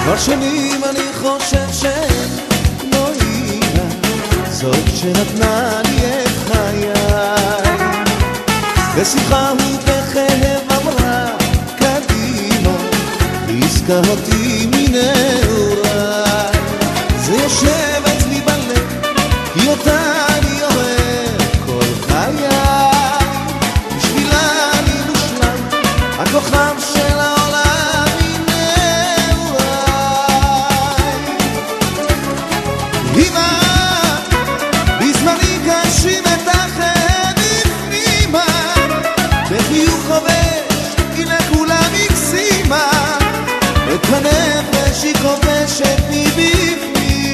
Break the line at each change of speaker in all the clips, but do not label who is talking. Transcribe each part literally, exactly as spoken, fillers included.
כבר שנים אני חושב שאין כמו אימא, זאת שנתנה לי את חיי. בשמחה ובכאב אמרה קדימה, עסקה אותי מנעוריי. זה יושב אצלי בלב, כי אותה אני אוהב כל חיי. בשבילה אני מושלם, הכוכב של העולם מנעוריי. אמא, בזמני קשים את החיים בפנימה, בחיוך חובש היא לכולם הקסימה, את הנפש היא כובשת מבפנים.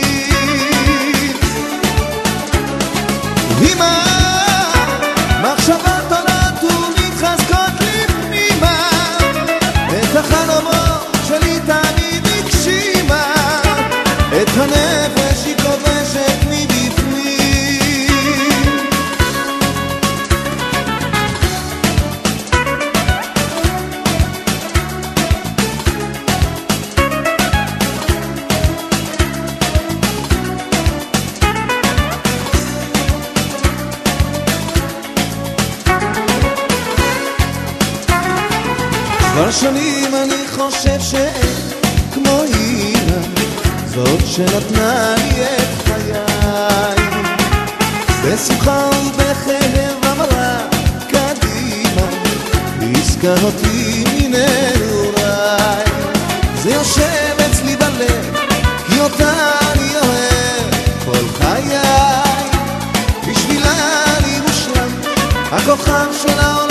אמא, מחשבות עולות ומתחזקות לפנימה, את החלומות שלי תמיד הגשימה, את הנפש היא כובשת מבפנים. כבר שנים אני חושב שאין כמו אימא, זאת שנתנה לי את חיי. בשמחה ובכאב אמרה קדימה, עסקה אותי מנעוריי. זה יושב אצלי בלב, כי אותה אני אוהב כל חיי. בשבילה אני מושלם, הכוכב של העולם.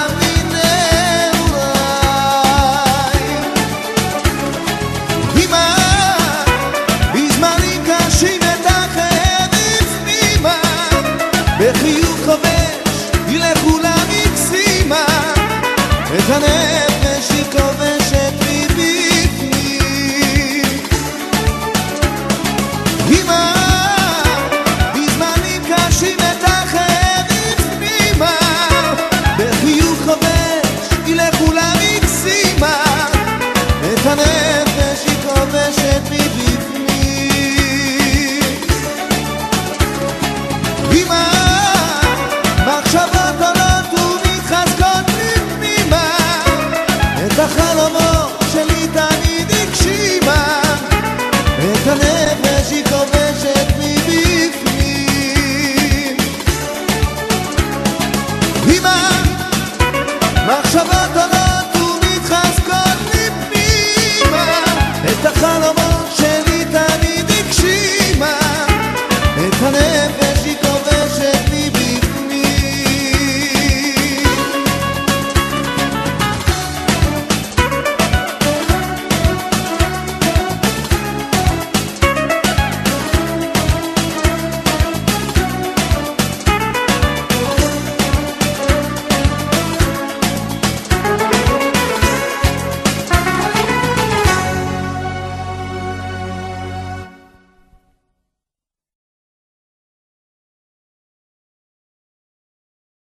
בחיוך חובש היא לכולם הקסימה, את הנפש היא כובשת מבפנים. אמא, בזמנים קשים את החיים בפנימה, בחיוך חובש היא לכולם הקסימה, את הנפש היא כובשת